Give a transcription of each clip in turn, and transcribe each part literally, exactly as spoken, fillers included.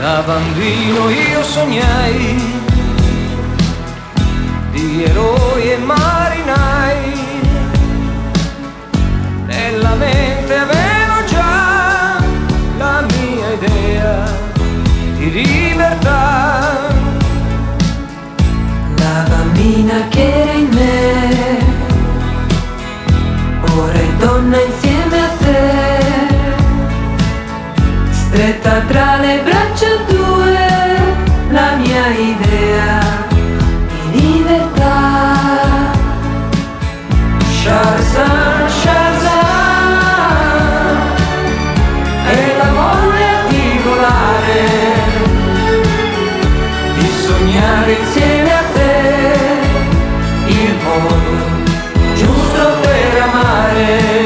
Da bambino io sognai di eroi e marinai, nella mente avevo già la mia idea di libertà. La bambina che era in me, ora è donna insieme a te, stretta tra le braccia tue, la mia idea di libertà. Shahrazad, Shahrazad, è la voglia di volare, di sognare insieme a te il modo giusto per amare.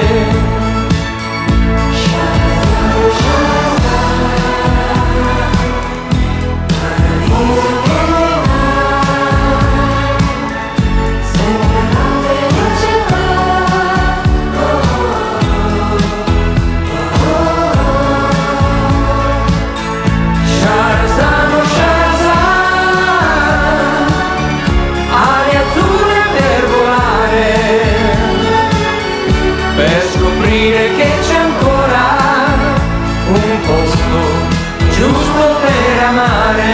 Che c'è ancora un posto giusto per amare.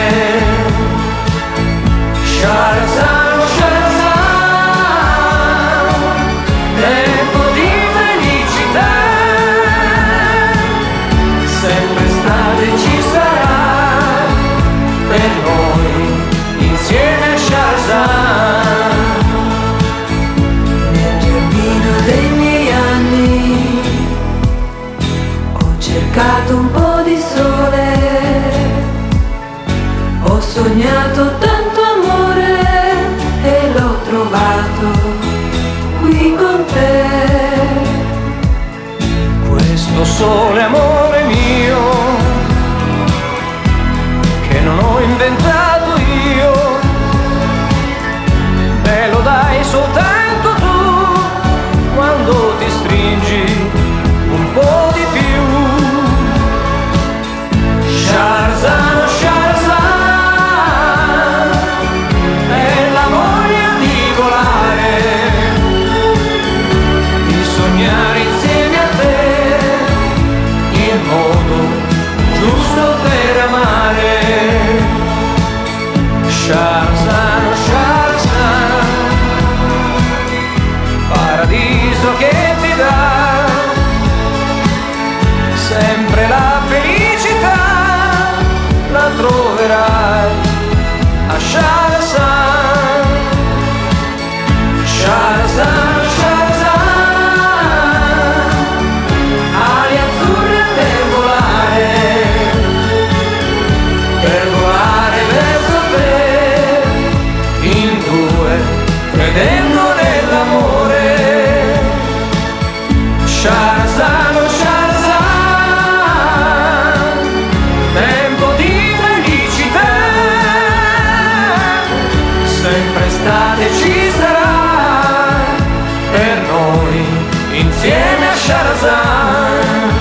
Shahrazad, Shahrazad, tempo di felicità, sempre stato e ci sarà per noi insieme a Shahrazad. Nel giardino dei miei anni ho cercato un po' di sole, ho sognato tanto amore e l'ho trovato qui con te. Questo sole amore mio che non ho inventato io, me lo dai soltanto tu quando ti stringi un po' di più. Shahrazad, Shahrazad, è la voglia di volare, di sognare insieme a te il modo giusto per amare. Shahrazad, Shahrazad, paradiso che ti dà sempre la felicità, la troverai a Shahrazad. Shahrazad, Shahrazad, ali azzurre per volare, per volare verso te, in due, credendo nell'amore. Shahrazad, Shahrazad, tempo di felicità, sempre estate ci sarà per noi insieme a Shahrazad.